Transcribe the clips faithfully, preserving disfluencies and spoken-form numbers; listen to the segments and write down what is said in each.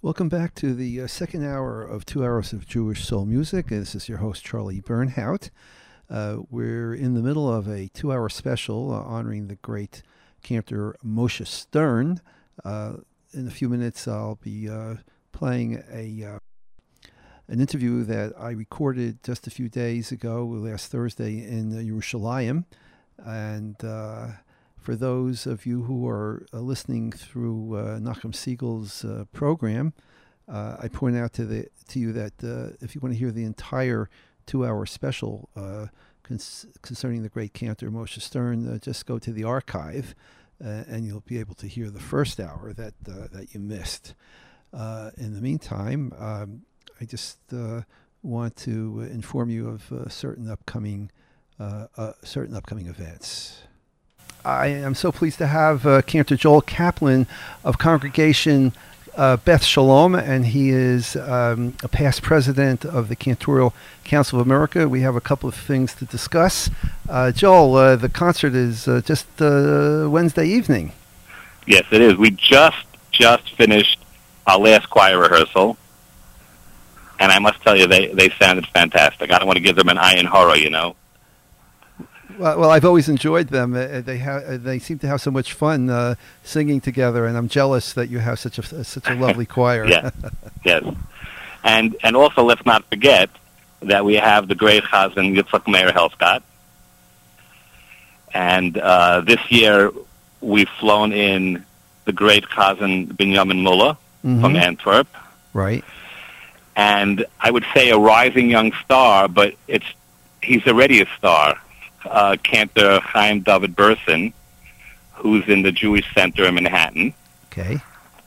Welcome back to the uh, second hour of Two Hours of Jewish Soul Music. This is your host, Charlie Bernhout. Uh, we're in the middle of a two-hour special uh, honoring the great cantor Moshe Stern. Uh, in a few minutes, I'll be uh, playing a uh, an interview that I recorded just a few days ago, last Thursday, in uh, Yerushalayim. And uh, for those of you who are uh, listening through uh, Nachum Siegel's uh, program, uh, I point out to the to you that uh, if you want to hear the entire two-hour special uh, cons- concerning the great cantor Moshe Stern, uh, just go to the archive, uh, and you'll be able to hear the first hour that uh, that you missed. Uh, in the meantime, um, I just uh, want to inform you of uh, certain upcoming uh, uh, certain upcoming events. I am so pleased to have uh, Cantor Joel Kaplan of Congregation uh, Beth Shalom, and he is um, a past president of the Cantorial Council of America. We have a couple of things to discuss. Uh, Joel, uh, the concert is uh, just uh, Wednesday evening. Yes, it is. We just just finished our last choir rehearsal, and I must tell you, they, they sounded fantastic. I don't want to give them an ayin hara, you know. Well, well, I've always enjoyed them. Uh, they have, they seem to have so much fun uh, singing together, and I'm jealous that you have such a such a lovely choir. Yes, yes, and and also let's not forget that we have the great Chazan Yitzchak Meir Helfgott, and uh, this year we've flown in the great Chazan Binyamin Muller mm-hmm. from Antwerp, right? And I would say a rising young star, but it's he's already a star. Uh, Cantor Chaim David Burson, who's in the Jewish Center in Manhattan. Okay.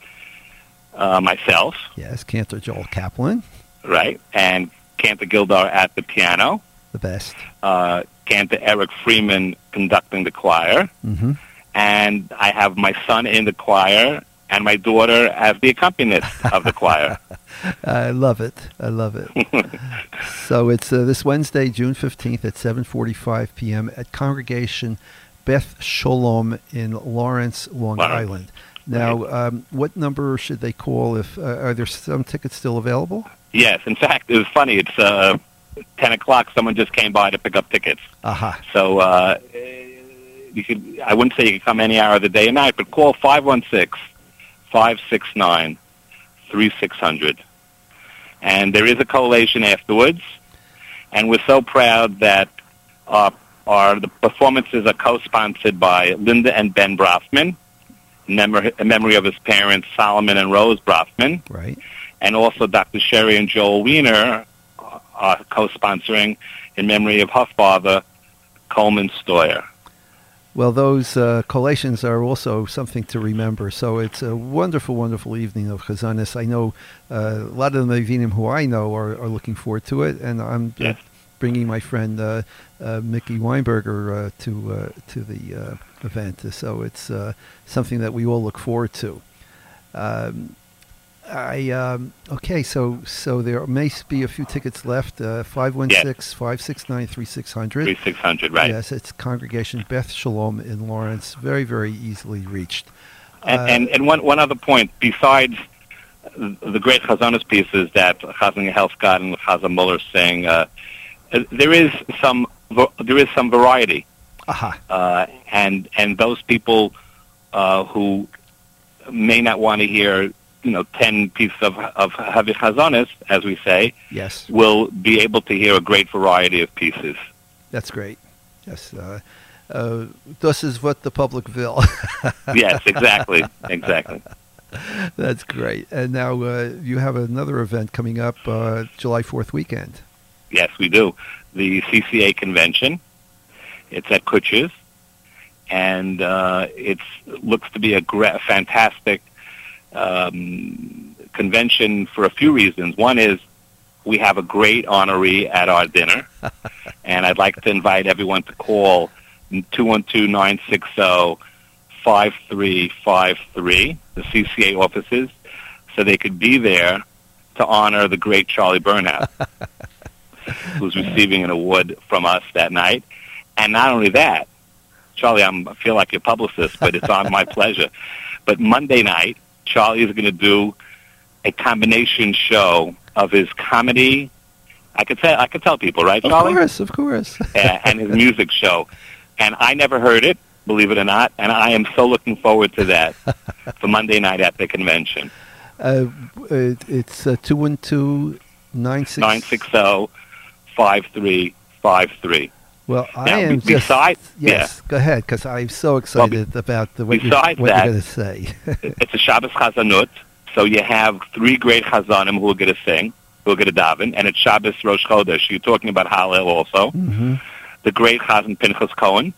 Uh, myself. Yes, Cantor Joel Kaplan. Right. And Cantor Gildar at the piano. The best. Uh, Cantor Eric Freeman conducting the choir. Mm-hmm. And I have my son in the choir and my daughter as the accompanist of the choir. I love it. I love it. So it's uh, this Wednesday, June fifteenth at seven forty-five p.m. at Congregation Beth Shalom in Lawrence, Long Wow. Island. Now, Right. um, what number should they call? If uh, are there some tickets still available? Yes. In fact, it was funny. It's uh, ten o'clock. Someone just came by to pick up tickets. Aha. So uh, you could, I wouldn't say you could come any hour of the day and night, but call five one six, five six nine, three six zero zero. And there is a collation afterwards, and we're so proud that our, our the performances are co-sponsored by Linda and Ben Brafman, in memory, in memory of his parents Solomon and Rose Brafman, Right. and also Doctor Sherry and Joel Wiener are co-sponsoring in memory of her father, Coleman Stoyer. Well, those uh, collations are also something to remember. So it's a wonderful, wonderful evening of Chazanis. I know uh, a lot of the Mevinim who I know are, are looking forward to it, and I'm Yes. uh, bringing my friend uh, uh, Mickey Weinberger uh, to uh, to the uh, event. So it's uh, something that we all look forward to. Um, I um, okay, so so there may be a few tickets left. Uh, five one six, five six nine, three six zero zero. three six zero zero, right. Yes, it's Congregation Beth Shalom in Lawrence. Very, very easily reached. And, Uh, and, and one, one other point, besides the great Chazanis pieces that Chazan Helfgott and Chazan Muller sing, uh, there is some there is some variety. Aha. Uh, and and those people uh, who may not want to hear, you know, ten pieces of of Havi Chazanis, as we say, Yes, will be able to hear a great variety of pieces. that's great. Yes. Uh, uh, this is what the public will. Yes, exactly, exactly. That's great. And now uh, you have another event coming up uh, July fourth weekend. Yes, we do. The C C A convention. It's at Kutcher's, and uh, it looks to be a gra- fantastic um, convention for a few reasons. One is we have a great honoree at our dinner, and I'd like to invite everyone to call two one two, nine six zero, five three five three, the C C A offices, so they could be there to honor the great Charlie Bernhout, who's receiving an award from us that night. And not only that, Charlie, I'm, I feel like your publicist, but it's on my pleasure. But Monday night, Charlie is going to do a combination show of his comedy. I could tell I could tell people, right, Charlie? Of course, of course. uh, and his music show. And I never heard it, believe it or not, and I am so looking forward to that for Monday night at the convention. Uh, it, it's uh, two one two, nine six zero, five three five three. Well, I now, am be- just... besides, Yes, yeah. go ahead, because I'm so excited well, about the what, you're, besides what that, you're going to say. It's a Shabbos Chazanut, so you have three great Chazanim who are going to sing, who are going to daven, and it's Shabbos Rosh Chodesh. You're talking about Hallel also. Mm-hmm. The great Chazan Pinchas Cohen,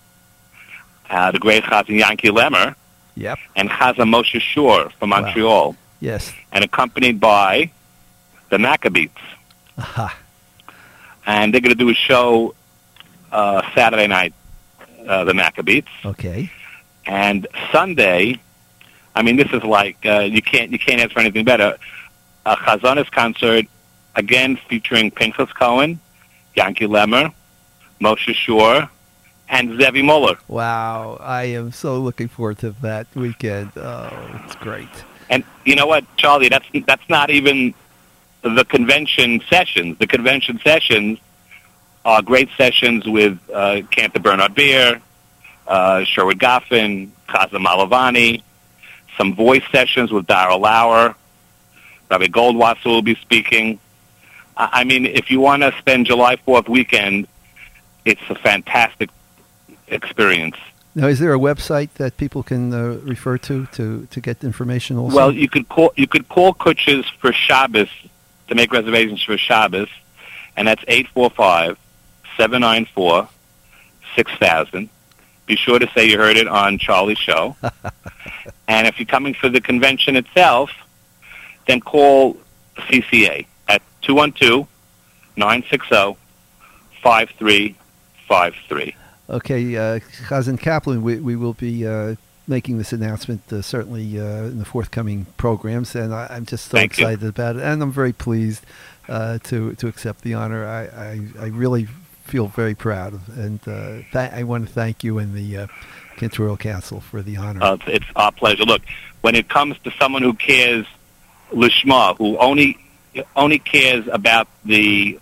uh, the great Chazan Yankee Lemmer, yep. and Chazan Moshe Shur from Montreal. Wow. Yes. And accompanied by the Maccabees. Aha. And they're going to do a show uh, Saturday night, uh, the Maccabees. Okay. And Sunday, I mean, this is like, uh, you can't you can't ask for anything better. A Chazanis concert, again featuring Pinchas Cohen, Yankee Lemmer, Moshe Shur, and Zevi Muller. Wow. I am so looking forward to that weekend. Oh, it's great. And you know what, Charlie, that's that's not even the convention sessions. The convention sessions are great sessions with uh, Cantor Bernard Beer, uh, Sherwood Goffin, Chazan Malavani, some voice sessions with Darrell Lauer. Rabbi Goldwasser will be speaking. I mean, if you want to spend July fourth weekend, it's a fantastic experience. Now, is there a website that people can uh, refer to, to to get information also? Well, you could call you could call Kutches for Shabbos to make reservations for Shabbos, and that's eight four five, seven nine four, six thousand. Be sure to say you heard it on Charlie's show. And if you're coming for the convention itself, then call C C A at two one two, nine six zero, five three five three. Okay, uh, Chazan Kaplan, we, we will be uh, making this announcement uh, certainly uh, in the forthcoming programs, and I, I'm just so Thank excited you. about it, and I'm very pleased uh, to to accept the honor. I, I, I really feel very proud, of, and uh, th- I want to thank you and the uh, Cantorial Council for the honor. Uh, it's our pleasure. Look, when it comes to someone who cares lishma, who only only cares about the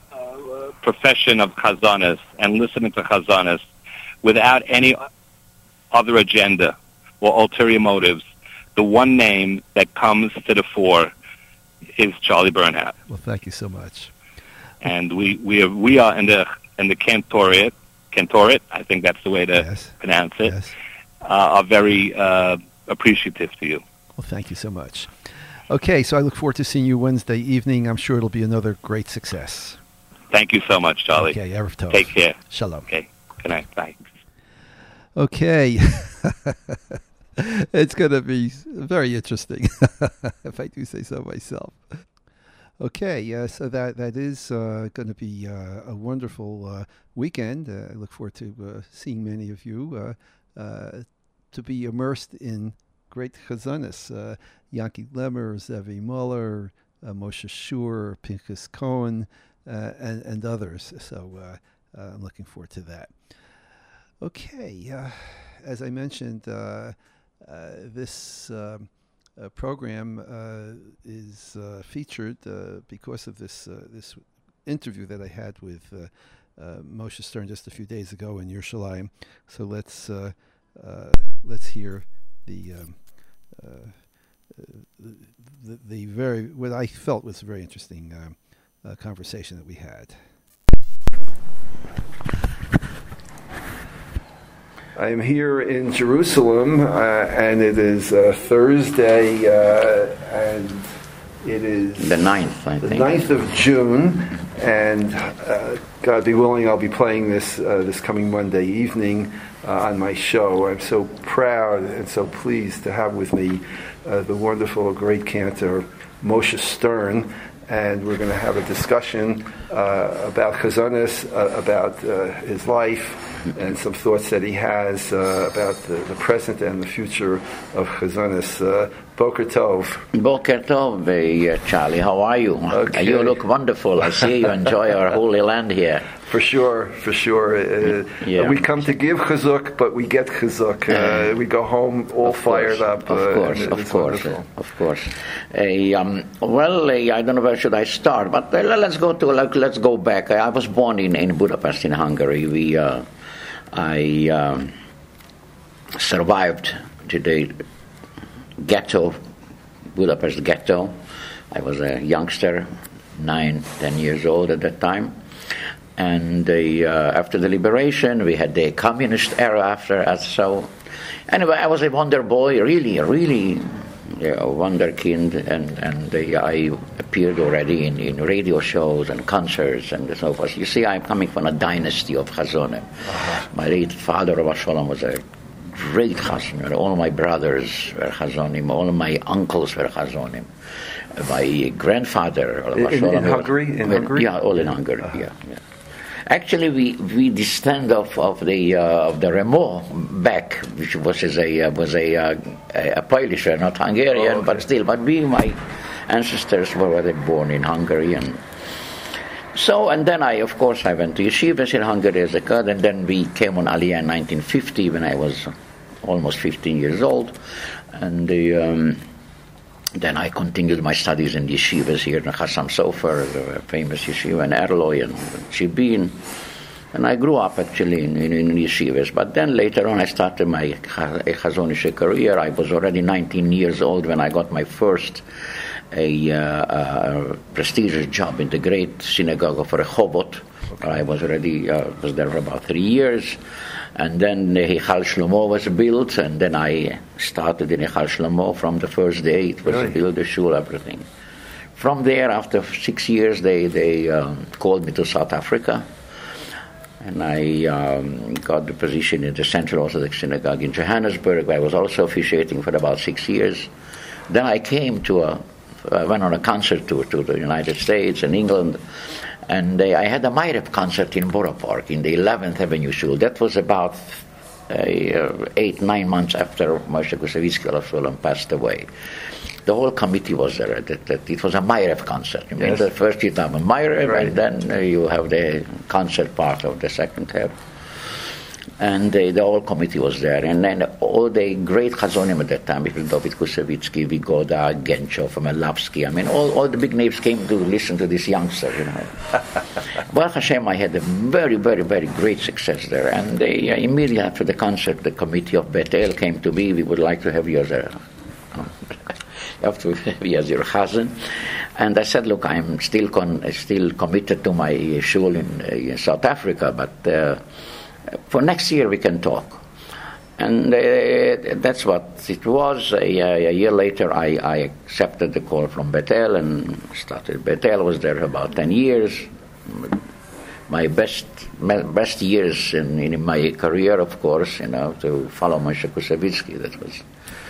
profession of Chazanis and listening to Chazanis without any other agenda or ulterior motives, the one name that comes to the fore is Charlie Bernhardt. Well, thank you so much. And we we are, we are in the in the Cantoriate, Cantoriate, I think that's the way to yes. pronounce it, yes. uh, are very uh, appreciative to you. Well, thank you so much. Okay, so I look forward to seeing you Wednesday evening. I'm sure it'll be another great success. Thank you so much, Charlie. Okay, Erev Tov. Take care. Shalom. Okay, good night. Bye. Okay. It's going to be very interesting, if I do say so myself. Okay, uh, so that that is uh, going to be uh, a wonderful uh, weekend. Uh, I look forward to uh, seeing many of you uh, uh, to be immersed in great Chazanis. Uh, Yankee Lemmer, Zevi Muller, uh, Moshe Shur, Pinchas Cohen, Uh, and, and others. So uh, uh, I'm looking forward to that. Okay, uh, as I mentioned, uh, uh, this um, uh, program uh, is uh, featured uh, because of this uh, this interview that I had with uh, uh, Moshe Stern just a few days ago in Yerushalayim. So let's uh, uh, let's hear the, um, uh, the the very what I felt was a very interesting Um, Uh, conversation that we had. I am here in Jerusalem, uh, and it is uh, Thursday, uh, and it is the ninth, I the think. ninth of June, and uh, God be willing, I'll be playing this uh, this coming Monday evening uh, on my show. I'm so proud and so pleased to have with me uh, the wonderful, great cantor Moshe Stern. And we're going to have a discussion uh, about Chazanis, uh, about uh, his life, and some thoughts that he has uh, about the, the present and the future of Chazanis. Uh, Boker Tov. Boker Tov, uh, Charlie. How are you? Okay. You look wonderful. I see you enjoy our holy land here. For sure, for sure. Uh, yeah. We come to give chizuk, but we get chizuk. Uh, we go home all fired up. Of uh, course, and of it's course, wonderful. of course. Uh, um, well, uh, I don't know where should I start, but uh, let's go to like, let's go back. I was born in, in Budapest, in Hungary. We, uh, I um, survived to the ghetto, Budapest ghetto. I was a youngster, nine, ten years old at that time. And the, uh, after the liberation, we had the communist era after us. So, anyway, I was a wonder boy, really, really you know, wonderkind, and and uh, I appeared already in, in radio shows and concerts and so forth. You see, I'm coming from a dynasty of chazonim. Uh-huh. My late father, Rabbi Shalom, was a great chazonim. All my brothers were chazonim. All my uncles were chazonim. My grandfather, Rabbi in, Shalom, in Hungary, in was, Hungary, yeah, all in Hungary. Uh-huh. Yeah, yeah. Actually, we we descend of of the uh, of the Remo back, which was a uh, was a uh, a Polish, not Hungarian, oh, okay. but still. But we, my ancestors were were born in Hungary, and so and then I, of course, I went to yeshivas in Hungary as a kid, and then we came on Aliyah in nineteen fifty when I was almost fifteen years old, and the. Um, Then I continued my studies in yeshivas here in Chassam Sofer, the famous yeshiva in Erloy and Chibin. And I grew up actually in, in, in yeshivas. But then later on I started my Chazonische career. I was already nineteen years old when I got my first a, uh, uh, prestigious job in the great synagogue of Rehovot. Okay. I was already uh, was there for about three years. And then the Hichal Shlomo was built, and then I started in Hichal Shlomo from the first day. It was really? built, the shul, everything. From there, after six years, they, they um, called me to South Africa. And I um, got the position in the Central Orthodox Synagogue in Johannesburg, where I was also officiating for about six years. Then I came to a, I went on a concert tour to the United States and England. And uh, I had a Ma'ariv concert in Borough Park in the eleventh Avenue Shul. That was about uh, uh, eight, nine months after Moshe Kusevitsky passed away. The whole committee was there. That, that it was a Ma'ariv concert. You yes. mean the first you have a Ma'ariv, right. and then uh, you have the concert part of the second half. And uh, the whole committee was there. And then all the great chazonim at that time, David Kusevitsky, Vigoda, Genchov, Melavsky, I mean, all, all the big names came to listen to this youngster, you know. Baruch Hashem, I had a very, very, very great success there. And they, uh, immediately after the concert, the committee of Bet El came to me. We would like to have you as a... have to have you as your chazan. And I said, look, I'm still con- still committed to my shul in, uh, in South Africa, but... Uh, for next year we can talk. And uh, that's what it was. A, a year later I, I accepted the call from Bet El and started Bet El. Was there about ten years. My best my best years in, in my career, of course, you know, to follow Moshe Kusevitsky. That was.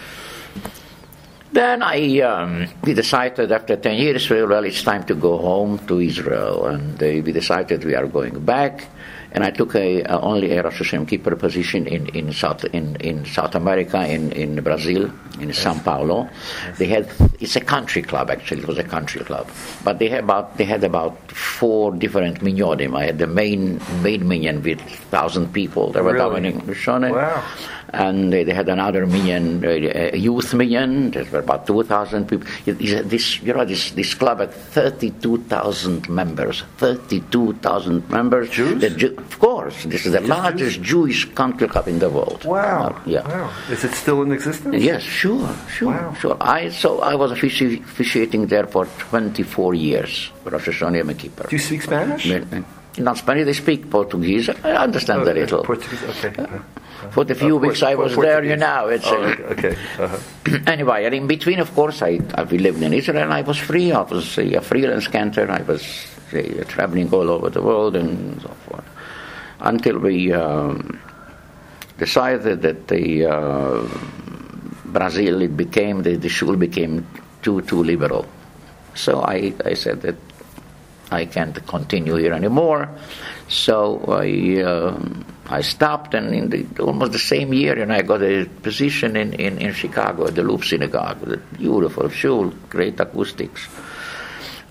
Then I um, we decided after ten years, well, it's time to go home to Israel. And uh, we decided we are going back. And I took a, uh, only a Rosh Hashem keeper position in, in South in, in South America, in, in Brazil, in yes. São Paulo. Yes. They had it's a country club actually. It was a country club, but they had about they had about four different minyanim. I had the main main minyan with thousand people. They were really? davening Rishon. Wow. And they, they had another minyan, uh, youth minyan. There were about two thousand people. This, you know, this this club had thirty-two thousand members. Thirty-two thousand members. Jews? The Ju- of course, this is the Just largest Jews? Jewish country club in the world. Wow. Uh, yeah. Wow. Is it still in existence? Yes, sure, sure, wow. sure. I so I was offici- officiating there for twenty-four years. Rosh Hashanah Yom Kippur. Do you speak Spanish? Not Spanish. They speak Portuguese. I understand okay. a little. Portuguese. Okay. Uh-huh. For the few uh, weeks I was there, you know, it's... Oh, uh, okay. Uh-huh. Anyway, and in between, of course, I, I we lived in Israel, and I was free. I was uh, a freelance cantor. I was uh, traveling all over the world and so forth. Until we um, decided that the uh, Brazil, it became, the, the shul became too, too liberal. So I, I said that I can't continue here anymore. So I... Uh, I stopped, and in the, almost the same year, and I got a position in, in, in Chicago at the Loop Synagogue, the beautiful shul, great acoustics.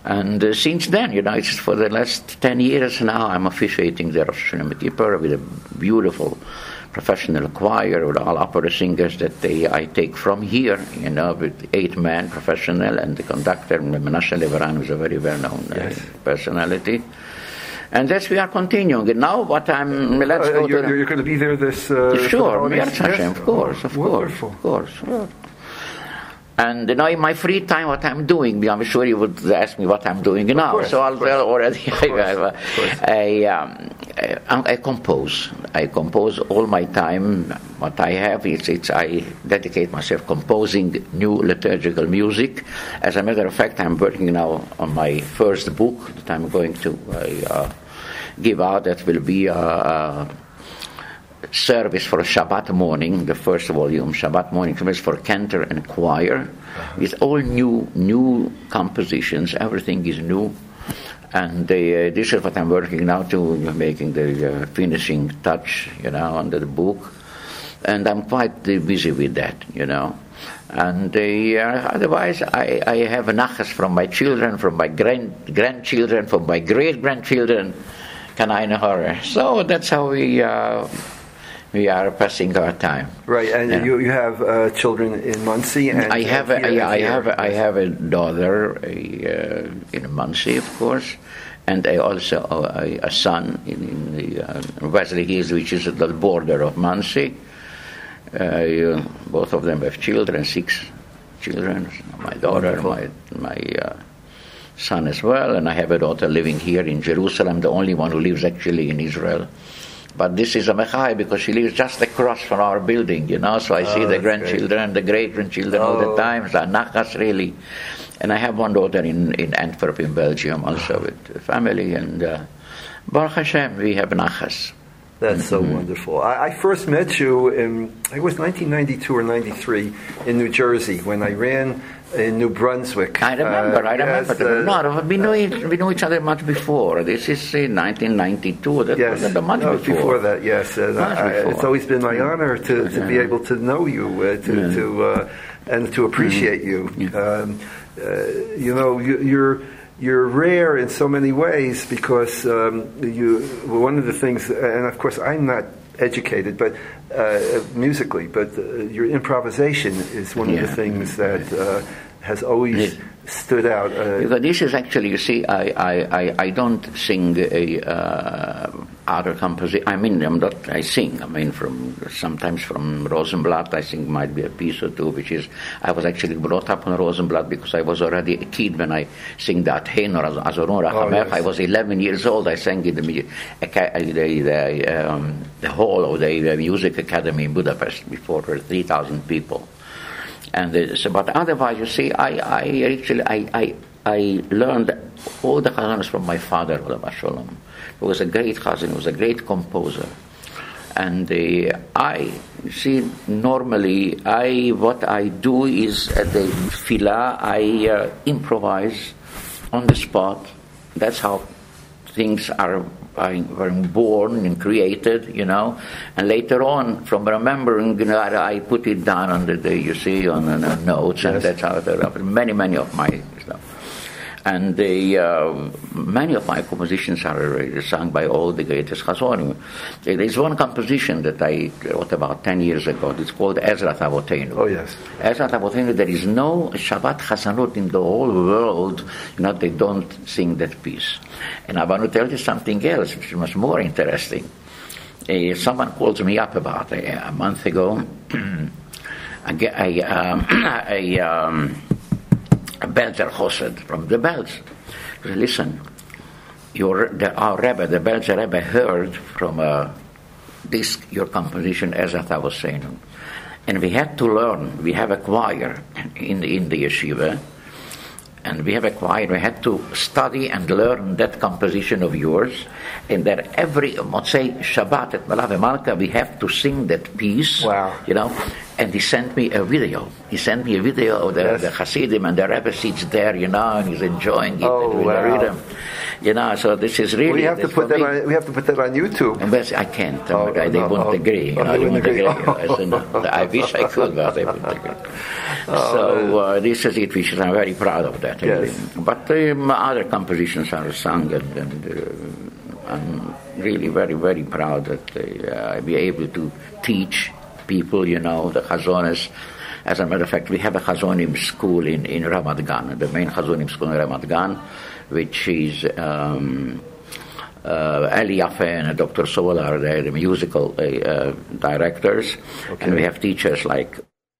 And uh, since then, you know, it's for the last ten years now, I'm officiating the Rosh Hashanah Yom Kippur with a beautiful professional choir with all opera singers that they, I take from here, you know, with eight men professional, and the conductor, Menashe Levaran, who's a very well-known yes. uh, personality. And that's we are continuing. And now what I'm, let's uh, go you're, to... You're going to be there this... Uh, sure, the yes, Hashem, of course, of Wonderful. course, of course. And you know, in my free time, what I'm doing, I'm sure you would ask me what I'm doing now. Course, so I'll tell already. I, I, um, I, I compose. I compose all my time. What I have is, it's I dedicate myself composing new liturgical music. As a matter of fact, I'm working now on my first book that I'm going to uh, give out. That will be a. Uh, service for Shabbat morning, the first volume, Shabbat morning service for cantor and choir. Uh-huh. It's all new, new compositions. Everything is new, and they, uh, this is what I'm working now to, you know, making the uh, finishing touch, you know, under the book, and I'm quite uh, busy with that, you know. And uh, otherwise, I, I have nachas from my children, from my grand grandchildren, from my great grandchildren. Kanai horror. So that's how we. Uh, We are passing our time. Right, and yeah. you you have uh, children in Muncie. And I have a, here, yeah, I here. have a, I have a daughter a, uh, in Muncie, of course, and I also uh, a son in, in the uh, Wesley Hills, which is at the border of Muncie. Uh, both of them have children, six children. My daughter, Wonderful. my my. Uh, son as well, and I have a daughter living here in Jerusalem, the only one who lives actually in Israel. But this is a mechai because she lives just across from our building, you know, so I oh, see the grandchildren, great. the great-grandchildren oh. all the time, so nachas really. And I have one daughter in, in Antwerp in Belgium also with the family, and uh, Baruch Hashem, we have nachas. That's so mm-hmm. wonderful. I, I first met you in, it was nineteen ninety-two or ninety-three in New Jersey when I ran in New Brunswick. I remember, uh, I remember. Yes, uh, no, we knew, it, we knew each other much before. This is uh, nineteen ninety-two. That yes, was much no, before. before that, yes. Uh, much I, before. It's always been my honor to, to yeah. be able to know you, uh, to, yeah. to uh, and to appreciate mm-hmm. you. Yeah. Um, uh, you know, you, you're... You're rare in so many ways because um, you. Well, one of the things, and of course, I'm not educated, but uh, musically, but uh, your improvisation is one yeah. of the things that uh, has always yeah. stood out. Uh, because this is actually, you see, I I, I, I don't sing a uh, other composition. I mean, I'm not. I sing. I mean, from sometimes from Rosenblatt, I think might be a piece or two, which is I was actually brought up on Rosenblatt because I was already a kid when I sing that Hein or Azoron Rachamech. I was eleven years old. I sang in the the the, um, the hall of the music academy in Budapest before three thousand people. And uh, so, but otherwise, you see, I I actually I I, I learned all the chazanos from my father, Olav Shalom. He was a great chazan, he was a great composer. And uh, I, see, normally, I what I do is at the tefillah, I uh, improvise on the spot. That's how things are, are were born and created, you know. And later on, from remembering, you know, I, I put it down on the, the you see, on the notes, yes. and that's how there are many, many of my stuff. And the, uh, many of my compositions are sung by all the greatest chazonim. There is one composition that I wrote about ten years ago. It's called Ezrat Avotenu. Oh, yes. Ezrat Avotenu, there is no Shabbat chazanot in the whole world, you know, they don't sing that piece. And I want to tell you something else, which is much more interesting. Uh, someone called me up about a, a month ago. I, I, um, I um, a Belzer Chosed from the Belz. Listen, your, the, our Rebbe, the Belzer Rebbe, heard from uh, this, your composition, as I was saying. And we had to learn, we have a choir in the, in the yeshiva, and we have a choir, we had to study and learn that composition of yours, and that every Motzei Shabbat at Malave Malka, we have to sing that piece, wow. you know. And he sent me a video. He sent me a video of the, Yes. the Hasidim, and the Rebbe sits there, you know, and he's enjoying it. Oh, and we wow. read them. You know, so this is really... We have to this put for that me- on. We have to put that on YouTube. And but I can't. Oh, they no, won't oh, agree. You oh, know, they they wouldn't won't agree. agree. You know, I said, no, I wish I could, but they won't agree. so uh, this is it, which is, I'm very proud of that. Really. Yes. But um, other compositions are sung, and, and uh, I'm really very, very proud that uh, I be able to teach people, you know, the Chazonis. As a matter of fact, we have a Chazonim school in, in Ramat Gan, the main Chazonim school in Ramat Gan, which is um, uh, Eli Yaffe and Doctor Solar, they're the musical uh, uh, directors, Okay. and we have teachers like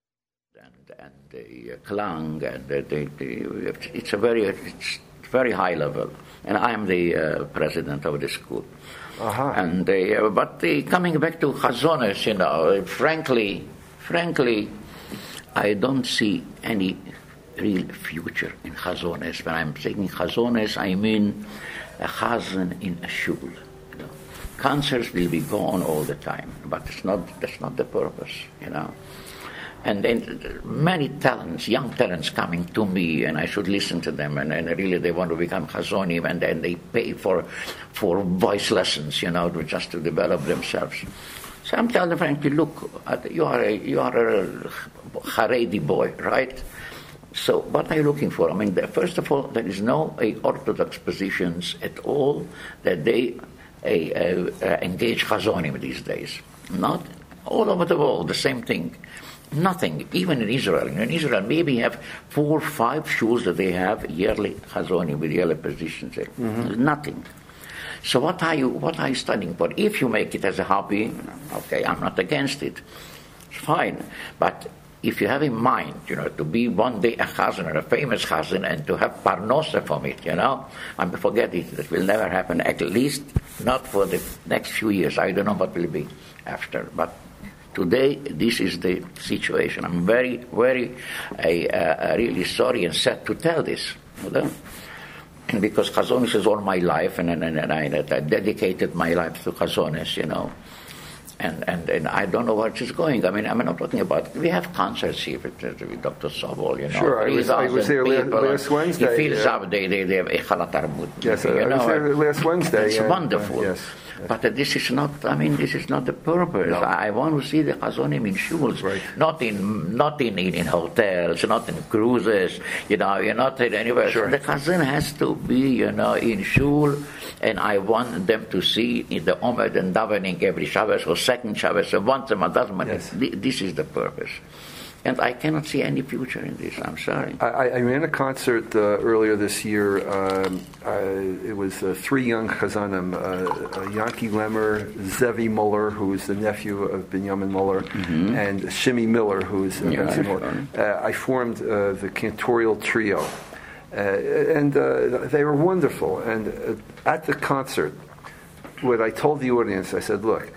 and, and the uh, Klang, and the, the, the, it's a very it's very high level, and I'm the uh, president of the school. Uh-huh. And they, uh, but the, coming back to Chazones, you know, frankly, frankly, I don't see any real future in Chazones. When I'm saying Chazones, I mean a Chazan in a shul. You know. Concerts will be gone all the time, but it's not. That's not the purpose, you know. And then many talents, young talents coming to me, and I should listen to them, and, and really they want to become Chazonim, and then they pay for for voice lessons, you know, to, just to develop themselves. So I'm telling them, frankly, look, you are a, you are a Haredi boy, right? So what are you looking for? I mean, the, first of all, there is no a orthodox positions at all that they a, a, a engage Chazonim these days. Not all over the world, the same thing. Nothing, even in Israel. In Israel, maybe you have four or five shuls that they have yearly Chazonim with yearly positions. Mm-hmm. Nothing. So what are you what are you studying for? If you make it as a hobby, okay, I'm not against it. It's fine. But if you have in mind, you know, to be one day a chazan or a famous chazan and to have parnosa from it, you know, I forget it. That will never happen, at least not for the next few years. I don't know what will be after. But today, this is the situation. I'm very, very I, uh, really sorry and sad to tell this. You know? Because Chazonis is all my life, and, and, and I, I dedicated my life to Chazonis, you know. And, and and I don't know where it's going. I mean, I'm not talking about... We have concerts here with, with Doctor Sobol, you know. Sure, I was, I was there last, last Wednesday. He fills yeah. up the, the, the Echala Tarbut. Yes, you I know, was there last Wednesday. It's yeah. wonderful. Yes. But uh, this is not, I mean, this is not the purpose. No. I, I want to see the Chazonim in shuls, Right. not in not in, in, in hotels, not in cruises, you know, you're not in anywhere. Sure. The Chazan has to be, you know, in shul, and I want them to see in the Omed and davening every Shabbos or second Shabbos or once a month, doesn't matter. Yes. This is the purpose. And I cannot see any future in this. I'm sorry. I, I ran a concert uh, earlier this year. Um, uh, it was uh, three young chazanim, uh, uh, Yankee Lemmer, Zevi Muller, who is the nephew of Binyamin Muller, mm-hmm. and Shimi Miller, who is uh, Yeah, Benzi Muller. Uh, I formed uh, the cantorial trio, uh, and uh, they were wonderful. And uh, at the concert, what I told the audience, I said, look,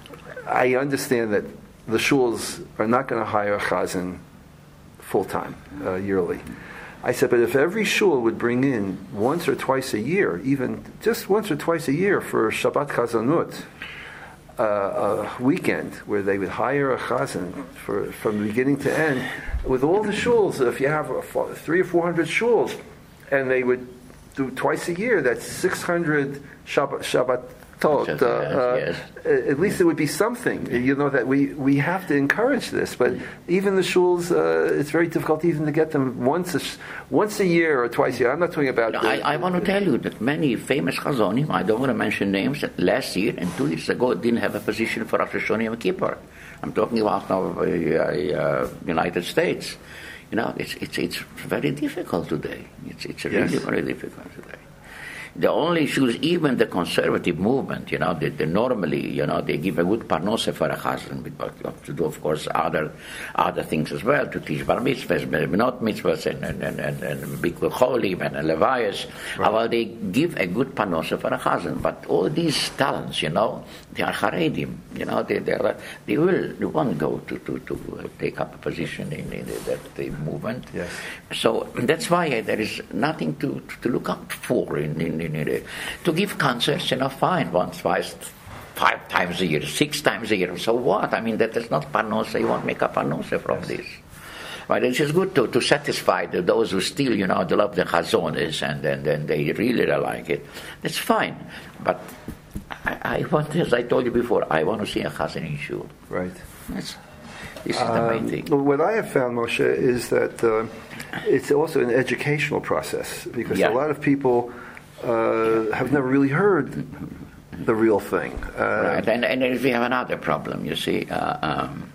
I understand that the shuls are not going to hire a chazan full-time, uh, yearly. I said, but if every shul would bring in once or twice a year, even just once or twice a year for Shabbat Chazanut, uh, a weekend where they would hire a chazan for, from beginning to end, with all the shuls, if you have a, three or four hundred shuls, and they would do twice a year, that's six hundred Shabbat, Shabbat Uh, Yes, yes. uh, at least it would be something, you know, that we, we have to encourage this. But even the shuls, uh, it's very difficult even to get them once a, once a year or twice a year. I'm not talking about... I, I want to tell you that many famous Chazonim, I don't want to mention names, that last year and two years ago didn't have a position for Rosh Hashanah Yom Kippur. I'm talking about now uh, uh, United States. You know, it's, it's, it's very difficult today. It's, it's really Yes. very difficult today. The only issues, even the conservative movement, you know, they, they normally, you know, they give a good parnasa for a chazan, but to do, of course, other other things as well, to teach bar mitzvahs, not mitzvahs, and and and and, and bikul cholim and, and levias. Right. Well, they give a good parnasa for a chazan, but all these talents, you know, they are charedim, you know, they they, are, they will they won't go to to, to take up a position in, in the, that the movement. Yes. So that's why there is nothing to to look out for in. in To give concerts, you know, fine, once, twice, five times a year, six times a year. So what? I mean, that is not parnosa. You won't make a parnosa from yes. this. But it's just good to, to satisfy the, those who still, you know, they love the chazonis and, and, and they really like it. That's fine. But I, I want, as I told you before, I want to see a chazan in shul. Right. That's, this is um, the main thing. What I have found, Moshe, is that uh, it's also an educational process because yeah. a lot of people uh, have never really heard the real thing. Uh, right. And, and we have another problem, you see. Uh, um,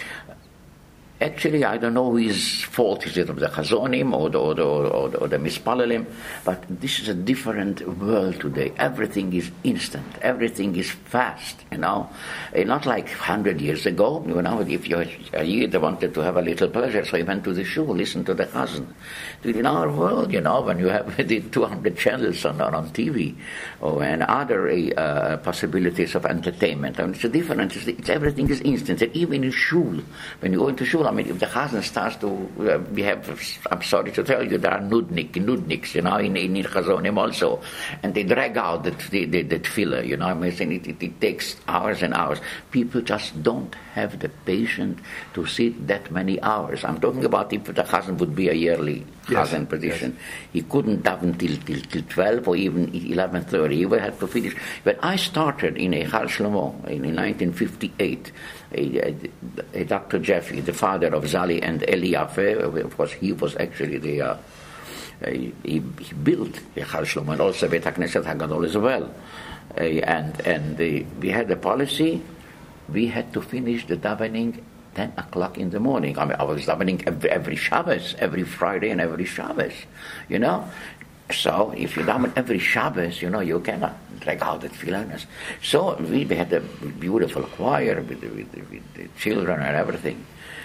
Actually, I don't know whose fault is it, of the chazonim or the, or the, or the, or the mispalalim, but this is a different world today. Everything is instant. Everything is fast, you know. Uh, not like one hundred years ago, you know, if you're a Yid wanted to have a little pleasure, so he went to the shul, listen to the chazan. In our world, you know, when you have the two hundred channels on, on T V or, and other uh, possibilities of entertainment, I mean, it's a different, it's, it's, everything is instant. And even in shul, when you go into shul, I mean, if the chazan starts to uh, behave, I'm sorry to tell you, there are nudnik, nudniks, you know, in, in chazonim also, and they drag out the, the, the, the tefillah, you know, I mean, it, it, it takes hours and hours. People just don't have the patience to sit that many hours. I'm talking about if the chazan would be a yearly yes. chazan position. Yes. He couldn't daven till, till, till twelve or even eleven thirty. He would have to finish. When I started in a Har Shlomo in, in nineteen fifty-eight, A, a, a Doctor Jeffy, the father of Zali and Eli Yaffe, of course, he was actually the uh, he, he built the Har Shlomo and also Beit HaKnesset HaGadol as well. Uh, and and the, we had a policy. We had to finish the davening ten o'clock in the morning. I mean, I was davening every, every Shabbos, every Friday and every Shabbos, you know. So if you daven every Shabbos, you know, you cannot drag out the tefillah. So we had a beautiful choir with, with, with the children and everything.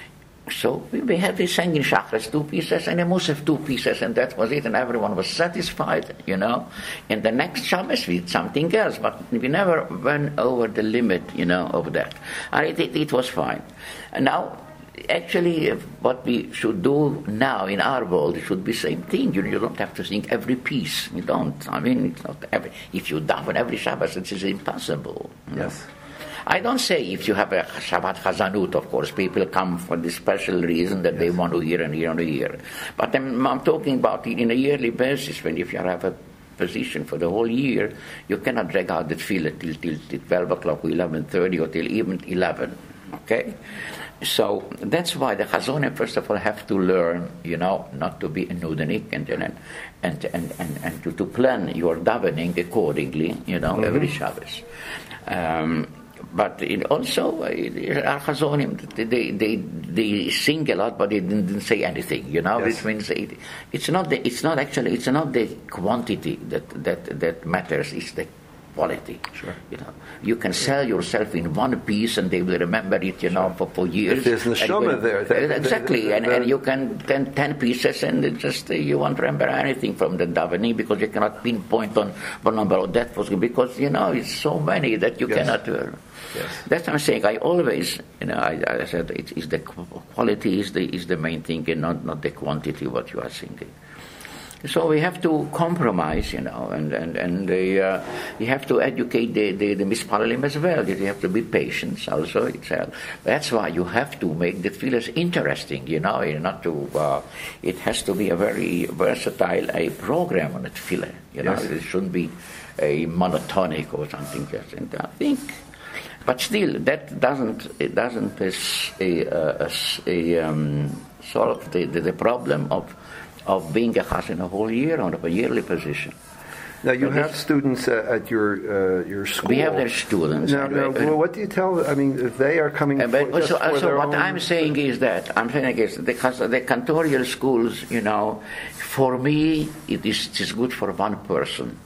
So we had this singing Shachris, two pieces, and a Musaf, two pieces, and that was it, and everyone was satisfied, you know. And the next Shabbos we did something else, but we never went over the limit, you know, of that. And it, it, it was fine. And now, actually, what we should do now in our world, it should be the same thing. You, you don't have to sing every piece. You don't. I mean, it's not every, if you daven every Shabbos, it is impossible. Yes. Know? I don't say if you have a Shabbat Chazanut, of course, people come for this special reason that yes. they want to hear and hear and hear. But I'm, I'm talking about it in a yearly basis, when if you have a position for the whole year, you cannot drag out the tefillah till, till, till twelve o'clock or eleven thirty or till even eleven, okay? So that's why the Chazonim, first of all, have to learn, you know, not to be a nudnik and and and and, and, and to, to plan your davening accordingly, you know, mm-hmm. every Shabbos. Um, But it also, our Chazonim, they, they they sing a lot, but they didn't, didn't say anything. You know, yes. which means it, it's not the, it's not actually it's not the quantity that that that matters. It's the quality. Sure. You know, you can sell yourself in one piece, and they will remember it. You know, for, for years. If there's neshama there, that, exactly, that, that, and, and you can ten, ten pieces, and it just uh, you won't remember anything from the davening because you cannot pinpoint on one number of that was because you know it's so many that you yes. cannot. Uh, Yes. That's what I'm saying. I always, you know, I, I said it is the quality is the is the main thing, and not, not the quantity what you are singing. So we have to compromise, you know, and and and the, uh, you have to educate the the, the mispalalim as well. You have to be patient also itself. That's why you have to make the tefillahs interesting, you know, not to. Uh, it has to be a very versatile a program on the tefillah. You know, yes. It shouldn't be a monotonic or something. Just and I think. But still, that doesn't it doesn't uh, uh, uh, um, solve the, the, the problem of of being a chazan a whole year on a yearly position. Now you but have students uh, at your uh, your school. We have their students. Now, now well, what do you tell? I mean, if they are coming. Uh, but for, just so, for so their what own... I'm saying is that I'm saying is because the cantorial schools, you know, for me it is it is good for one person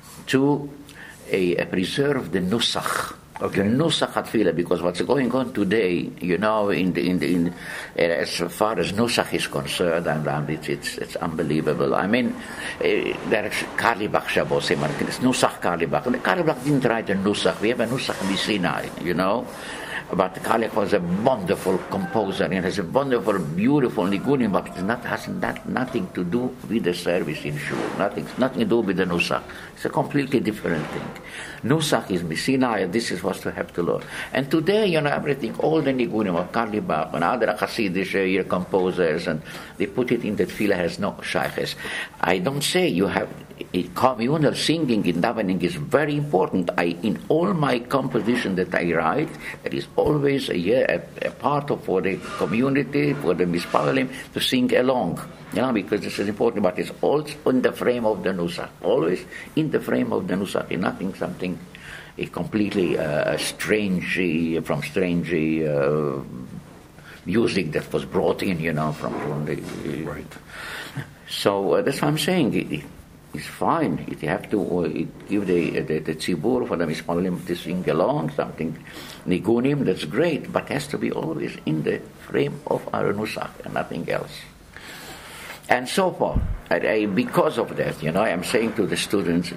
to uh, preserve the nusach. Okay, nusach atfila, because what's going on today, you know, in the, in the, in, uh, as far as nusach is concerned, and, and it's, it's it's unbelievable. I mean, uh, there's Karlibach Shabbos, it's nusach Karlibach. Karlibach didn't write a nusach. We have a nusach Misinai, you know. But Khalek was a wonderful composer and has a wonderful, beautiful nigunim, but it not, has not, nothing to do with the service in shul. Nothing, nothing to do with the nusach. It's a completely different thing. Nusach is Messina, and this is what you have to learn. And today, you know, everything, all the nigunim of Karli Bach and other Hasidic composers, and they put it in the tefillah has no shaykhs. I don't say you have it, communal singing in davening is very important. I in all my composition that I write, there is always a, a, a part of for the community, for the mispalim to sing along. You know, because this is important, but it's also in the frame of the nusach. Always in the frame of the nusach, nothing something a completely uh, strange uh, from strange uh, music that was brought in, you know, from, from the uh, right. So uh, that's what I'm saying. It, it, it's fine. You have to uh, it give the the, the tzibur for the mispalim to sing along something nigunim. That's great, but has to be always in the frame of our nusach and nothing else. And so forth. I, I, because of that, you know, I'm saying to the students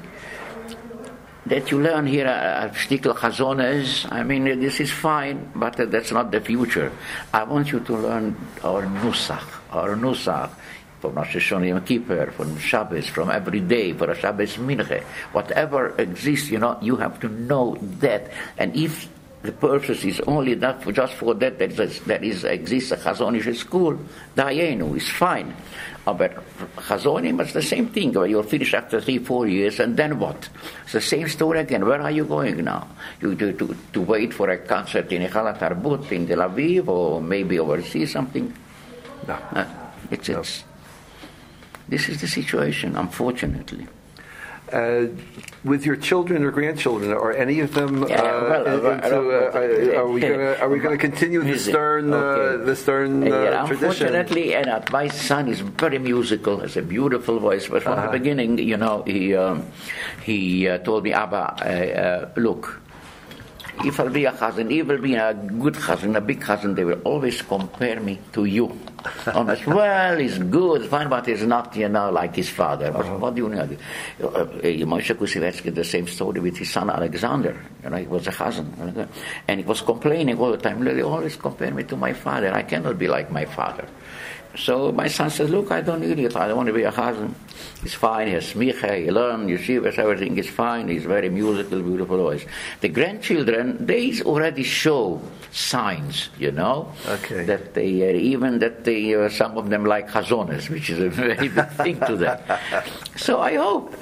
that you learn here a shtickle chazones. I mean, this is fine, but uh, that's not the future. I want you to learn our nusach, our nusach, from Rosh Hashanah Yom Kippur, from Shabbos, from every day, for a Shabbos Minche. Whatever exists, you know, you have to know that. And if the purpose is only not for, just for that, that, is, that is, exists a Chazonish school, Dayenu is fine. Uh, but Chazonim is the same thing. You'll finish after three, four years, and then what? It's the same story again. Where are you going now? You to, to, to wait for a concert in Echala Tarbut in Tel Aviv, or maybe overseas something? No. Uh, it's, no. it's, this is the situation, unfortunately. Uh, with your children or grandchildren, are any of them? Uh, Yeah, well, uh, into, uh, are we going to are we going to continue the Stern Okay. uh, the Stern uh, yeah, tradition? Unfortunately, and uh, my son is very musical, has a beautiful voice. But from Uh-huh. the beginning, you know, he um, he uh, told me, Abba, uh, uh, look, if I'll be a cousin, if I'll be a good cousin, a big cousin, they will always compare me to you. Almost, well, he's good, fine, but he's not, you know, like his father. But uh-huh. What do you know? Uh, uh, Moshe Kusivetsky, the same story with his son Alexander. You know, he was a cousin. And he was complaining all the time, they always compare me to my father. I cannot be like my father. So my son says, look, I don't need it. I don't want to be a cousin. He's fine. He has smicha, he learns, yeshivas, everything is fine. He's very musical, beautiful voice. The grandchildren, they already show signs, you know, okay. that they, uh, even that they, uh, some of them like chazones, which is a very big thing to them. So I hope.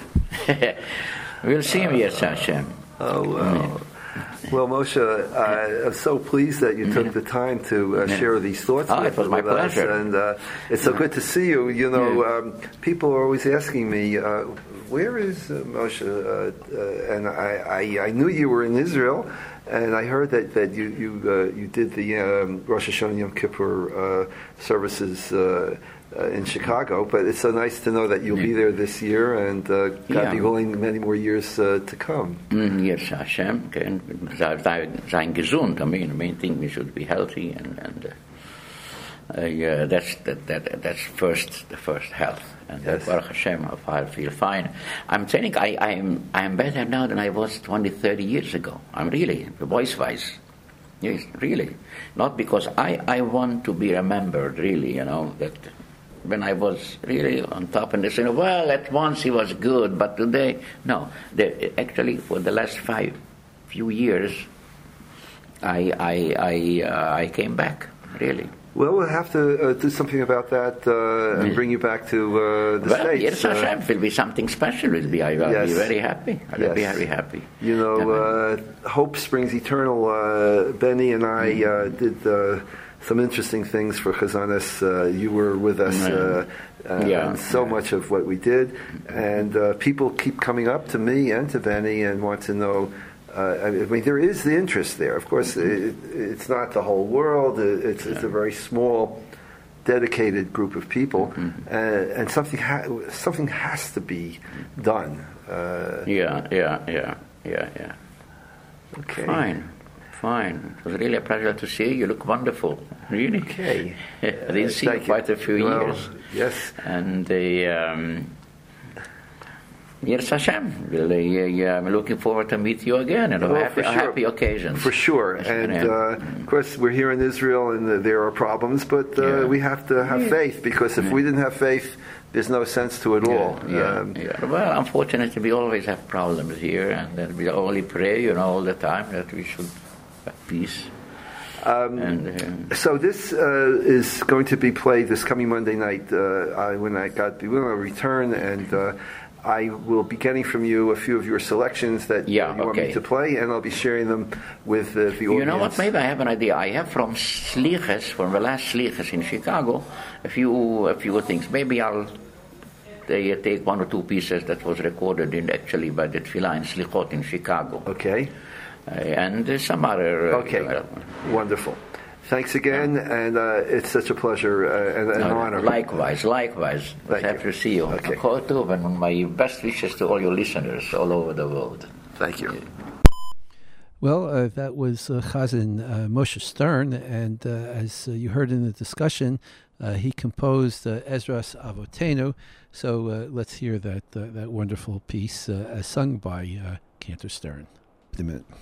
We'll see him, yes, Hashem. Oh, wow. Well, Moshe, uh, I'm so pleased that you took the time to uh, share these thoughts oh, with, it was my with us, pleasure. and uh, it's so good to see you. You know, um, people are always asking me, uh, "Where is uh, Moshe?" Uh, uh, and I, I, I knew you were in Israel, and I heard that, that you you uh, you did the um, Rosh Hashanah Yom Kippur uh, services. Uh, Uh, in Chicago, but it's so nice to know that you'll yeah. be there this year, and uh, God yeah. be willing, many more years uh, to come. Mm, yes, Hashem, okay. Sein gesund. I mean, the main thing we should be healthy, and, and uh, uh, that's that, that that's first the first health. And yes. Baruch Hashem, I feel fine. I'm telling, I I am I am better now than I was twenty, thirty years ago. I'm really voice-wise. Yes, really, not because I I want to be remembered. Really, you know that. When I was really on top, and they said, well, at once he was good, but today, no. The, actually, for the last five, few years, I I I, uh, I came back, really. Well, we'll have to uh, do something about that uh, and bring you back to uh, the well, States. Yes, uh, Hashem, will be something special. Will be. I will yes. be very happy. I will yes. be very happy. You know, uh, Hope Springs Eternal. Uh, Benny and I uh, did. Uh, Some interesting things for Chazanis. Uh, you were with us uh, uh, yeah. and so yeah. much of what we did. And uh, people keep coming up to me and to Benny and want to know. Uh, I mean, there is the interest there. Of course, it, it's not the whole world. It's, it's a very small, dedicated group of people, mm-hmm. uh, and something ha- something has to be done. Uh, yeah, yeah, yeah, yeah, yeah. Okay. Fine. Fine. It was really a pleasure to see you. You look wonderful. Really. Okay. I didn't uh, see you quite a few well, years. Yes. And the, um, Yes, Hashem. Really, uh, I'm looking forward to meet you again and a Oh, happy, for a sure. happy occasion. For sure. And, Yeah. uh, of course, we're here in Israel, and uh, there are problems, but uh, Yeah. we have to have faith, because if we didn't have faith, there's no sense to it all. Yeah, Um, yeah. Well, unfortunately, we always have problems here, and then we only pray, you know, all the time that we should have peace. Um, and uh, So this uh, is going to be played this coming Monday night uh, I, when I got when I return, and uh, I will be getting from you a few of your selections that Yeah, you want me okay. to play, and I'll be sharing them with uh, the audience. you know what? Maybe I have an idea. I have from Sliches, from the last Sliches in Chicago, a few a few things. Maybe I'll they take one or two pieces that was recorded in actually by the Tfilah in Slichot in Chicago, Okay. uh, and uh, some other. Uh, Okay. uh, Wonderful. Thanks again, and uh, it's such a pleasure uh, and an Uh, honor. Likewise, likewise. Thank Happy you. to see you. Okay. And my best wishes to all your listeners all over the world. Thank you. Well, uh, that was uh, Chazan uh, Moshe Stern, and uh, as uh, you heard in the discussion, uh, he composed uh, Ezras Avotenu. So uh, let's hear that uh, that wonderful piece uh, as sung by uh, Cantor Stern. Wait a minute.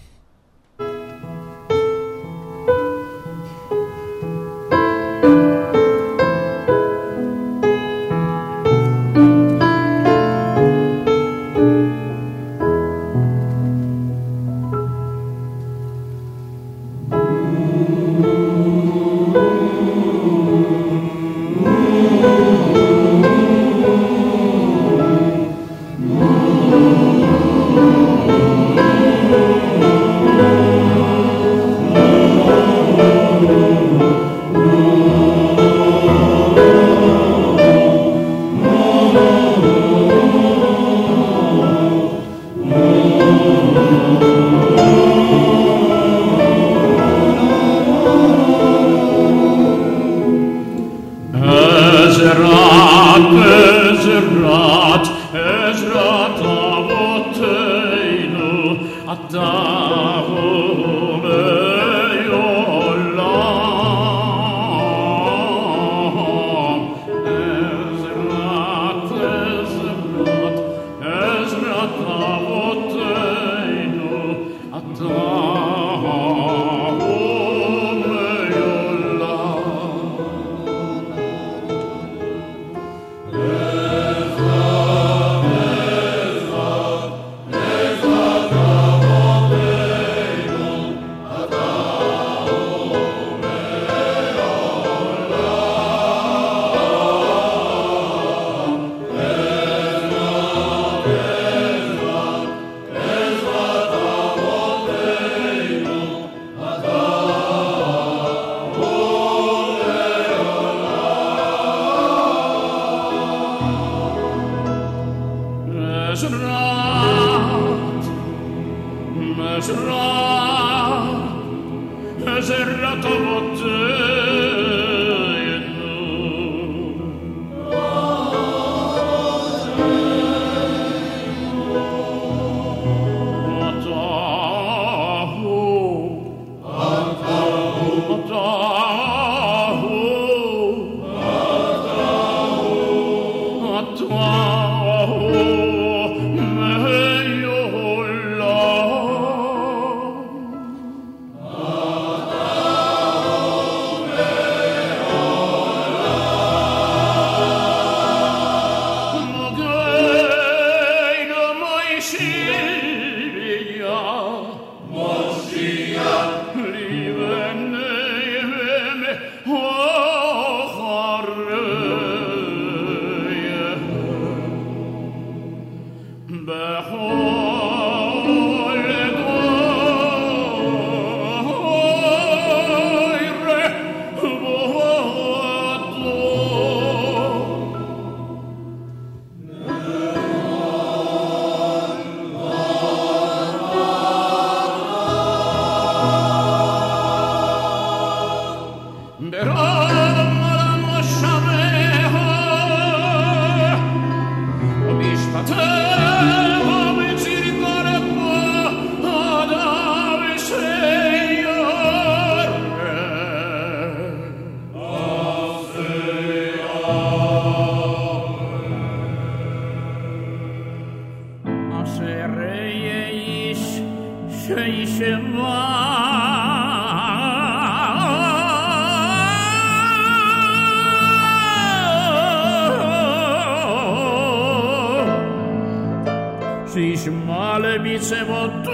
שישמע למצוותיך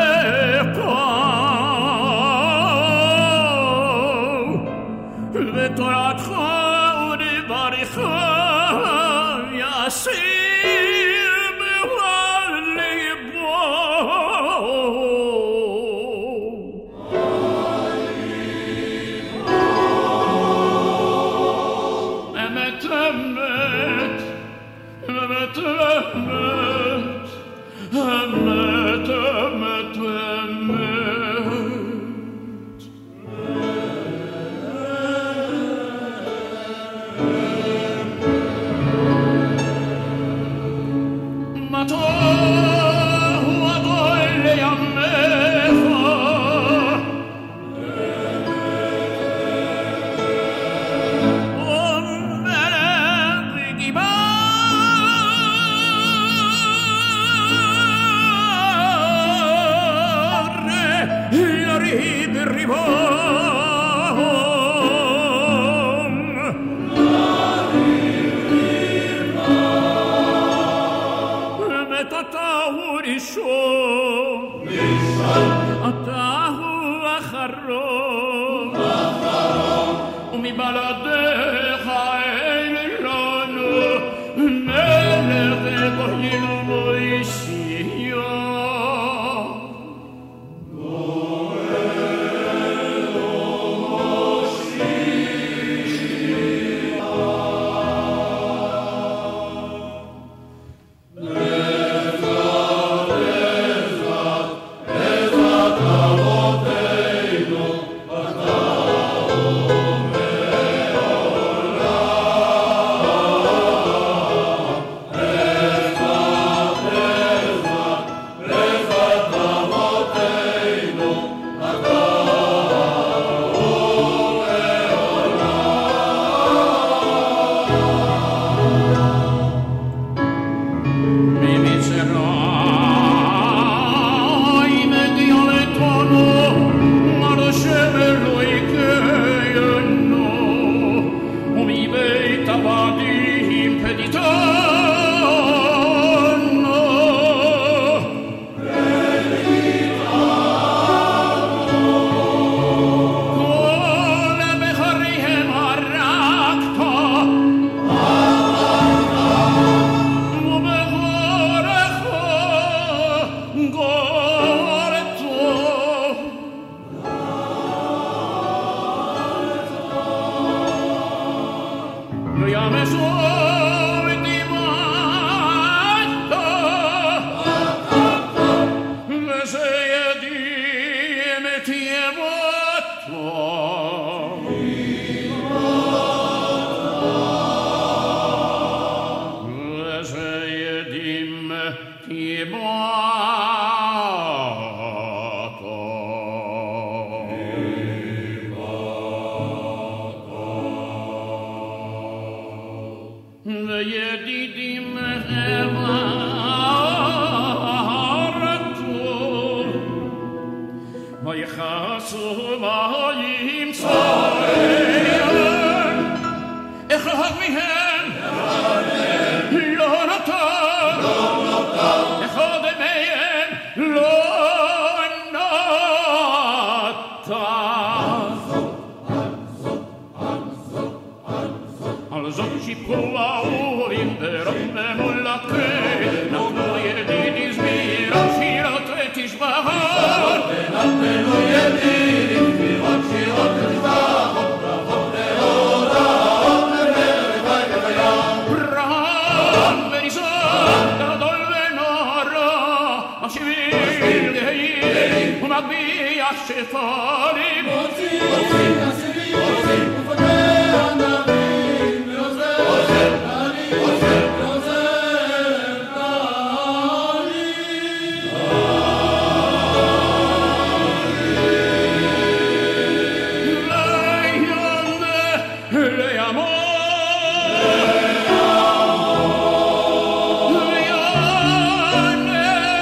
ותורתך ודבריך יסיר בכל ליבו. אמת אמת אמת אמת אמת אמת אמת מה טוב אדוני לימיך ומלך וגיבור יריב ריבון ואתה הוא ראשון אתה הוא אחרון ומבלעדיך אין לנו מלך וגואל ומושיע. Yeah.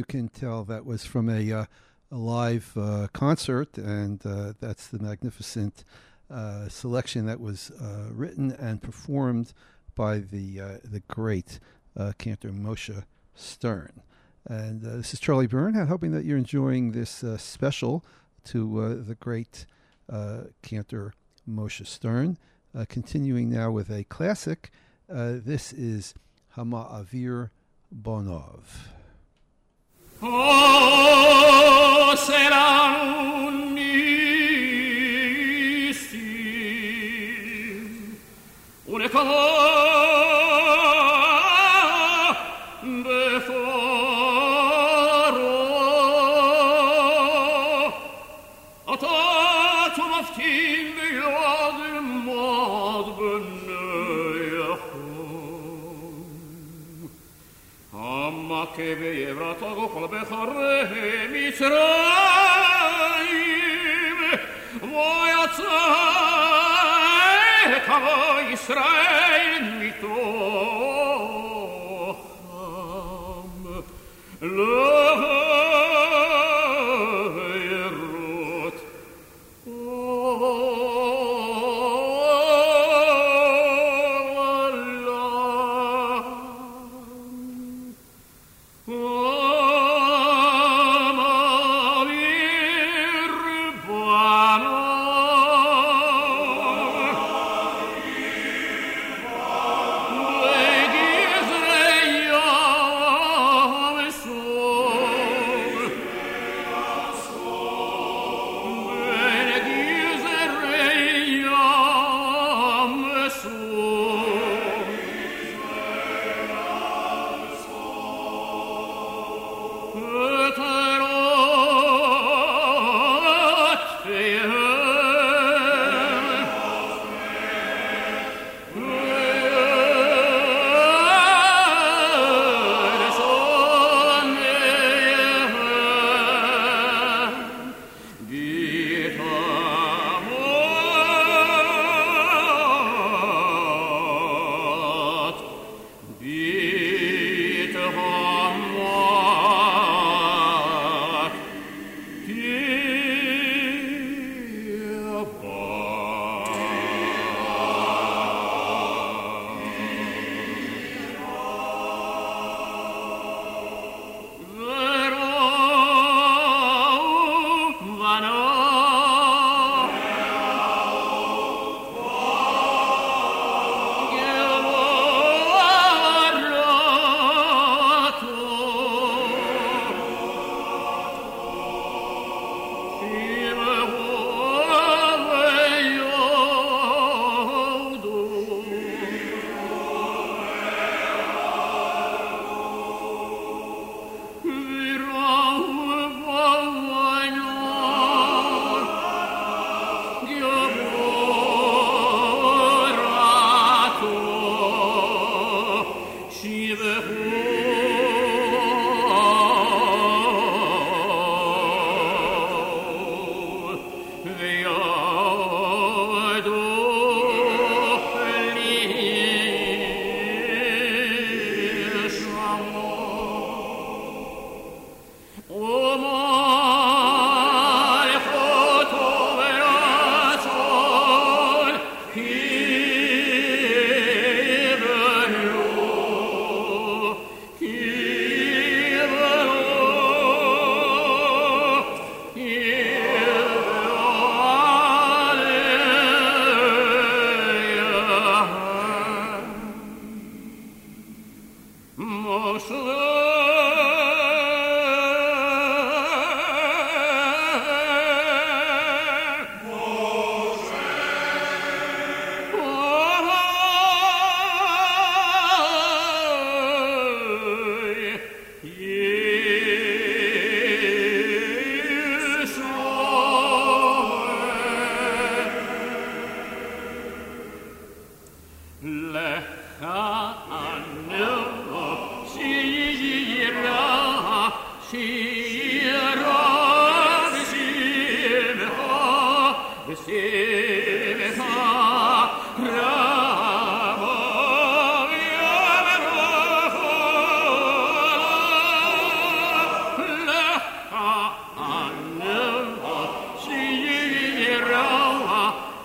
you can tell, that was from a, uh, a live uh, concert, and uh, that's the magnificent uh, selection that was uh, written and performed by the uh, the great uh, cantor Moshe Stern. And uh, this is Charlie Bernhardt, hoping that you're enjoying this uh, special to uh, the great uh, cantor Moshe Stern. Uh, continuing now with a classic. Uh, this is Hama'avir Bonov. Oh, Seranu Nisim, Unekavah Befaro, Atat Maftim Beyad Mad B'nei Amma che vevrato col bechare Mitzrayim Voyatzeh kavo Yisrael mitocham leherot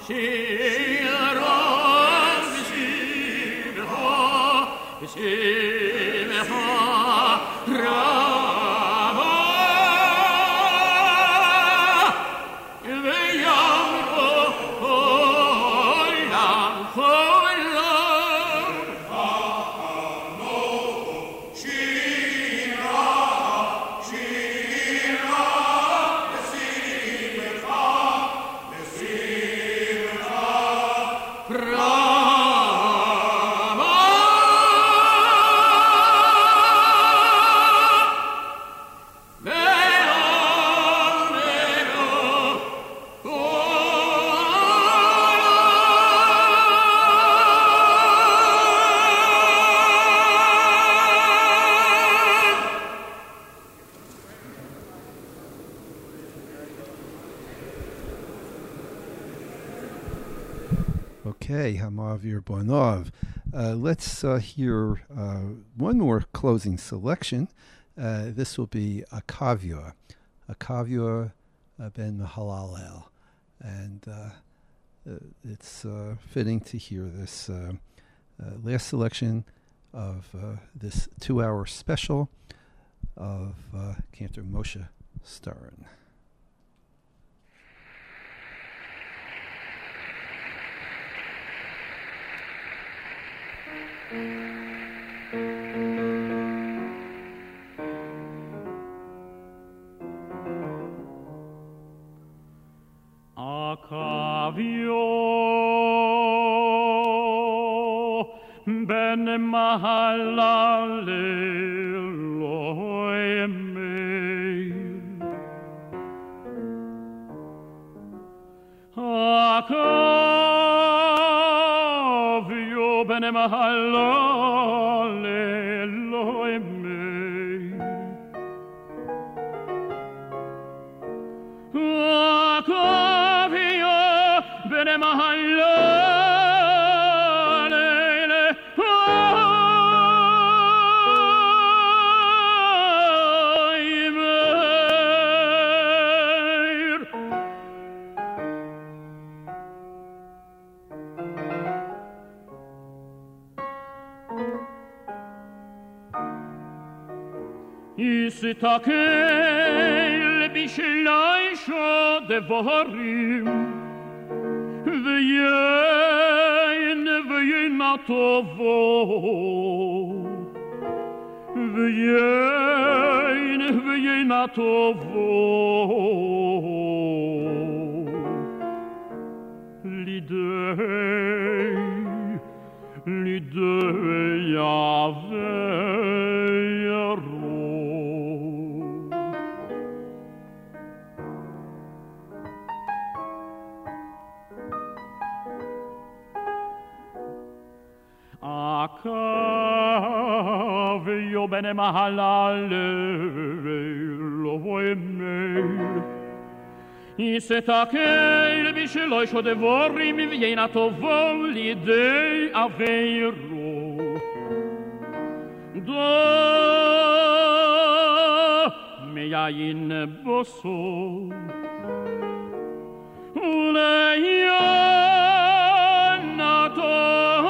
Okay, Hamavir Bonov. Uh, let's uh, hear uh, one more closing selection. Uh, this will be Akavia, Akavia uh, ben Mahalalel. And uh, uh, it's uh, fitting to hear this uh, uh, last selection of uh, this two-hour special of uh, Cantor Moshe Stern. Akavio ben Mahalalel Akavio ben Mahalalel Akavio ben Mahalalel Isitakel bishleisho devarim v'yein v'yein atovo v'yein v'yein atovo lidei lidei Yahweh Akavio ben Mahalalel Oemer Isetakel b'sheloi shodevorim v'yein atovo lidei aveiro Do meyayin boso Uleyan atovo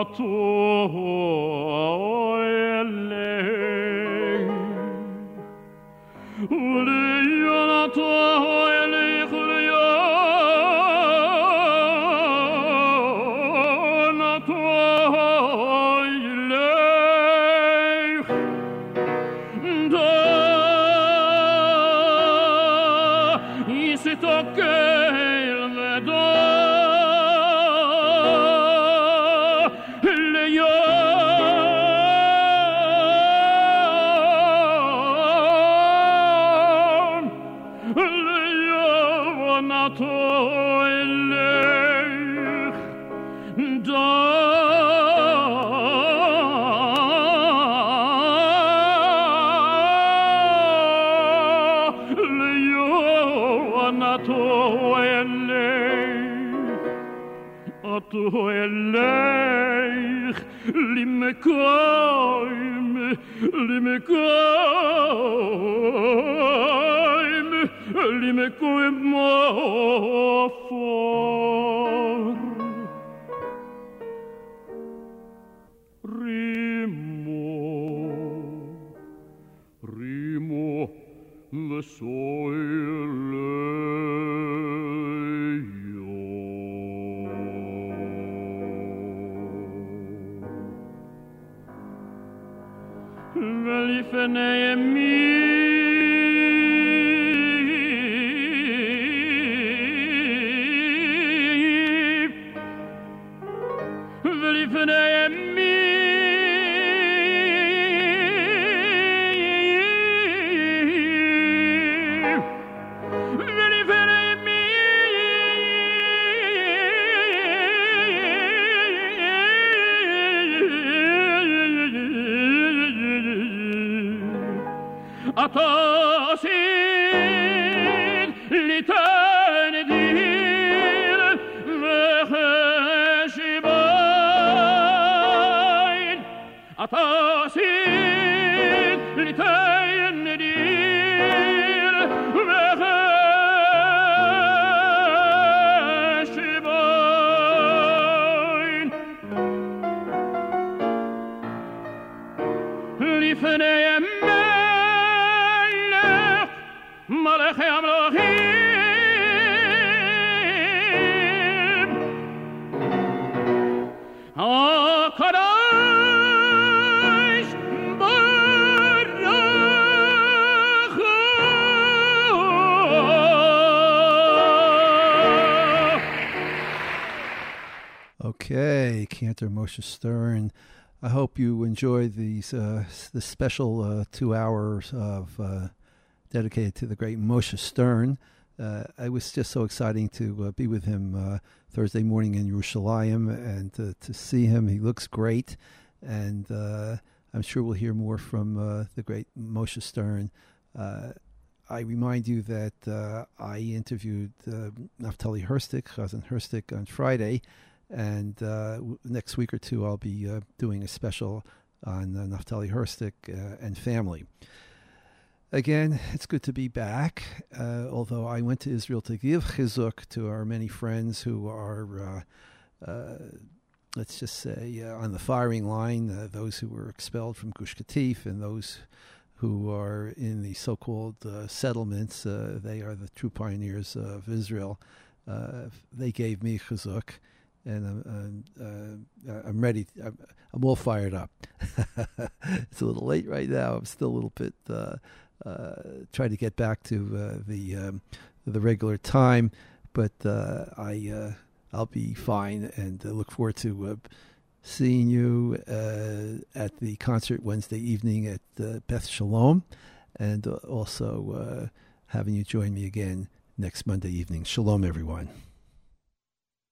Okay, Cantor Moshe Stern. I hope you enjoyed these uh, the special uh, two hours of uh, dedicated to the great Moshe Stern. Uh, it was just so exciting to uh, be with him uh, Thursday morning in Yerushalayim and uh, to see him. He looks great, and uh, I'm sure we'll hear more from uh, the great Moshe Stern. Uh, I remind you that uh, I interviewed uh, Naftali Herstik, Chazan Herstik, on Friday. And uh, next week or two, I'll be uh, doing a special on uh, Naftali Herstik uh, and family. Again, it's good to be back, uh, although I went to Israel to give chizuk to our many friends who are, uh, uh, let's just say, uh, on the firing line, uh, those who were expelled from Gush Katif and those who are in the so-called uh, settlements. Uh, they are the true pioneers of Israel. Uh, they gave me chizuk. And I'm, I'm, uh, I'm ready. I'm, I'm all fired up. It's a little late right now. I'm still a little bit uh, uh, trying to get back to uh, the um, the regular time, but uh, I uh, I'll be fine, and uh, look forward to uh, seeing you uh, at the concert Wednesday evening at uh, Beth Shalom, and uh, also uh, having you join me again next Monday evening. Shalom, everyone.